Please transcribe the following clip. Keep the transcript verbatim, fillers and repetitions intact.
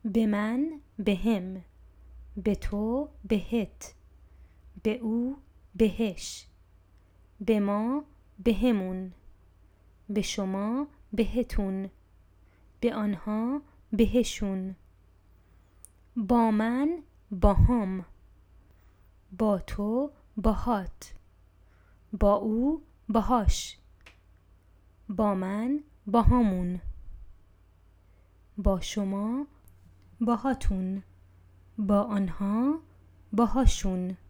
به من بهم، به تو بهت، به او بهش، به ما بهمون، به شما بهتون، به آنها بهشون، با من باهام، با تو باهات، با او باهاش، با من باهامون، با شما باهاتون، با آنها باهاشون.